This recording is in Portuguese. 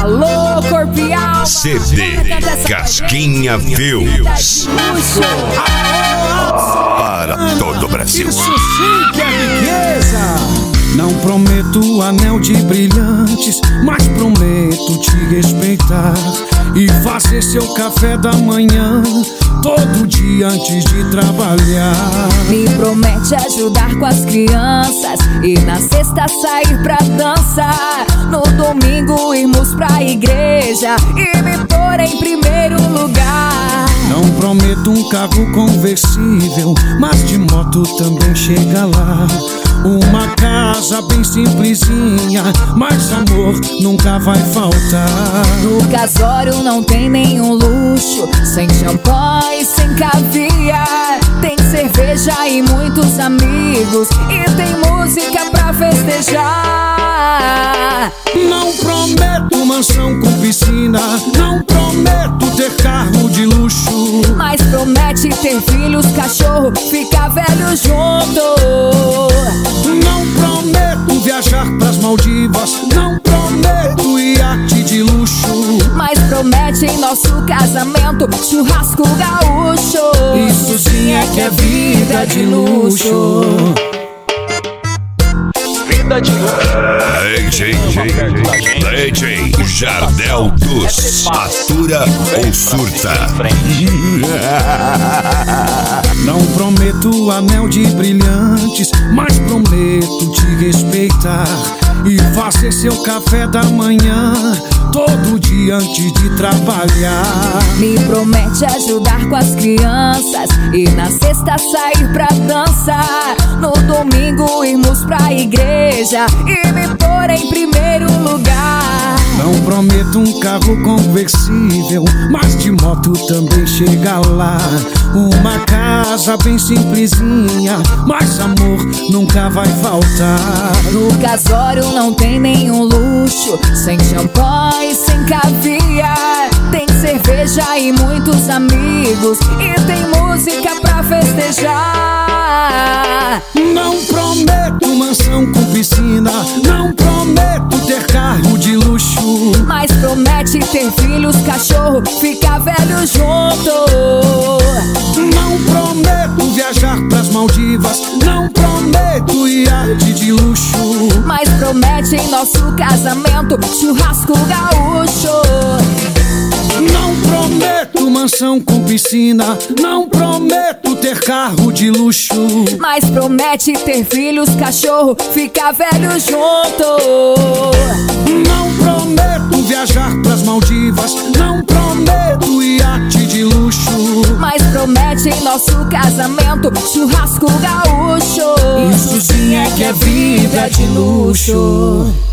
Alô, corpo e alma. CD Casquinha Views. Para todo o Brasil. Isso sim que é riqueza. Não prometo anel de brilhantes, mas prometo te respeitar e fazer seu café da manhã todo dia antes de trabalhar. Me promete ajudar com as crianças e na sexta sair pra dançar. No domingo irmos pra igreja e me pôr em primeiro lugar. Não prometo um carro conversível, mas de moto também chega lá. Uma casa bem simplesinha, mas amor nunca vai faltar. No casório não tem nenhum luxo, sem champanhe, sem caviar. Tem cerveja e muitos amigos, e tem música pra festejar. Não prometo mansão com piscina, não prometo ter carro de luxo, mas promete ter filhos, cachorro, ficar velho junto. Não prometo viajar pras Maldivas, não prometo iate de luxo, mas promete em nosso casamento churrasco gaúcho. Isso sim é que é vida de luxo. Vida de luxo. DJ Jardel dos Atura ou Surta. Não prometo anel de brilhantes, mas prometo te respeitar e fazer seu café da manhã todo dia antes de trabalhar. Me promete ajudar com as crianças e na sexta sair pra dançar. No domingo irmos pra igreja e me pôr em primeiro lugar. Não prometo um carro conversível, mas de moto também chega lá. Uma casa bem simplesinha, mas amor nunca vai faltar. No casório não tem nenhum luxo, sem champanhe, sem caviar. Tem cerveja e muitos amigos, e tem música pra festejar. Não prometo mansão com piscina, não prometo ter carro de luxo, mas promete ter filhos, cachorro, ficar velho junto. Não prometo viajar pras Maldivas, não prometo iate de luxo, mas promete em nosso casamento churrasco gaúcho. Não prometo mansão com piscina, não prometo ter carro de luxo, mas promete ter filhos, cachorro, ficar velho junto. Não prometo viajar pras Maldivas, não prometo iate de luxo, mas promete em nosso casamento churrasco gaúcho. Isso sim é que é vida de luxo.